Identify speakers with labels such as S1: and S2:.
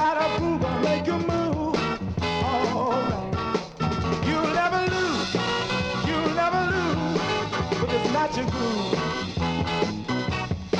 S1: got a groove to make you move. All right. You'll never lose with this magic groove.